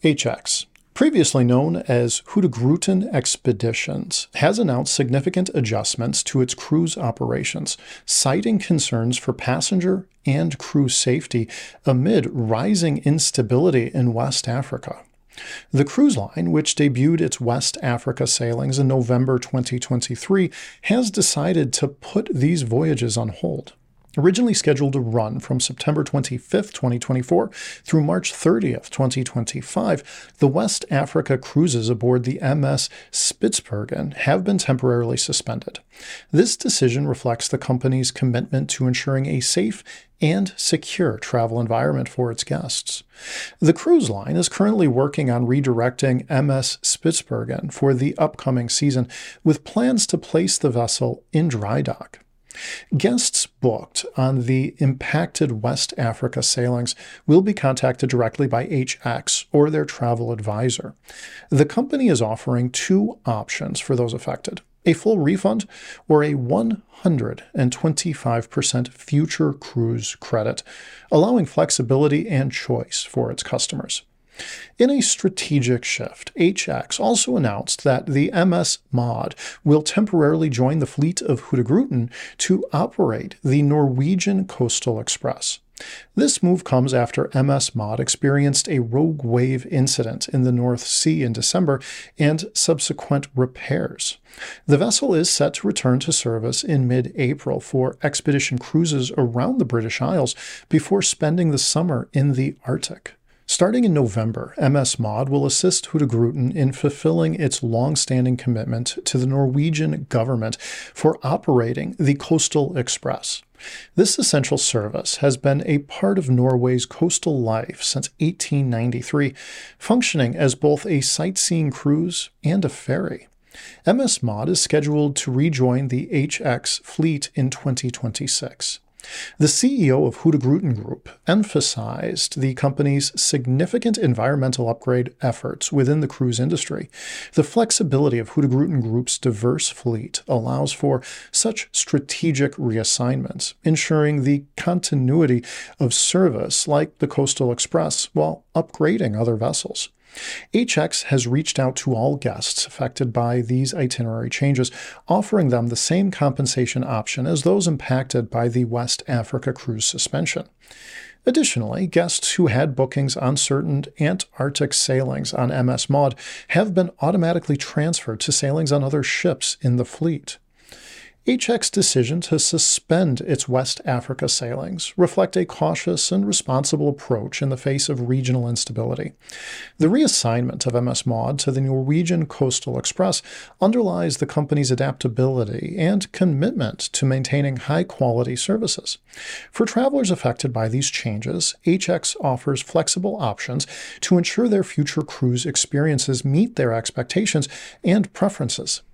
HX, previously known as Hurtigruten Expeditions, has announced significant adjustments to its cruise operations, citing concerns for passenger and crew safety amid rising instability in West Africa. The cruise line, which debuted its West Africa sailings in November 2023, has decided to put these voyages on hold. Originally scheduled to run from September 25, 2024 through March 30th, 2025, the West Africa cruises aboard the MS Spitsbergen have been temporarily suspended. This decision reflects the company's commitment to ensuring a safe and secure travel environment for its guests. The cruise line is currently working on redirecting MS Spitsbergen for the upcoming season, with plans to place the vessel in dry dock. Guests booked on the impacted West Africa sailings will be contacted directly by HX or their travel advisor. The company is offering two options for those affected: a full refund or a 125% future cruise credit, allowing flexibility and choice for its customers. In a strategic shift, HX also announced that the MS Maud will temporarily join the fleet of Hurtigruten to operate the Norwegian Coastal Express. This move comes after MS Maud experienced a rogue wave incident in the North Sea in December and subsequent repairs. The vessel is set to return to service in mid-April for expedition cruises around the British Isles before spending the summer in the Arctic. Starting in November, MS Maud will assist Hurtigruten in fulfilling its long-standing commitment to the Norwegian government for operating the Coastal Express. This essential service has been a part of Norway's coastal life since 1893, functioning as both a sightseeing cruise and a ferry. MS Maud is scheduled to rejoin the HX fleet in 2026. The CEO of Hurtigruten Group emphasized the company's significant environmental upgrade efforts within the cruise industry. The flexibility of Hurtigruten Group's diverse fleet allows for such strategic reassignments, ensuring the continuity of service like the Coastal Express while upgrading other vessels. HX has reached out to all guests affected by these itinerary changes, offering them the same compensation option as those impacted by the West Africa cruise suspension. Additionally, guests who had bookings on certain Antarctic sailings on MS Maud have been automatically transferred to sailings on other ships in the fleet. HX's decision to suspend its West Africa sailings reflect a cautious and responsible approach in the face of regional instability. The reassignment of MS Maud to the Norwegian Coastal Express underlies the company's adaptability and commitment to maintaining high-quality services. For travelers affected by these changes, HX offers flexible options to ensure their future cruise experiences meet their expectations and preferences.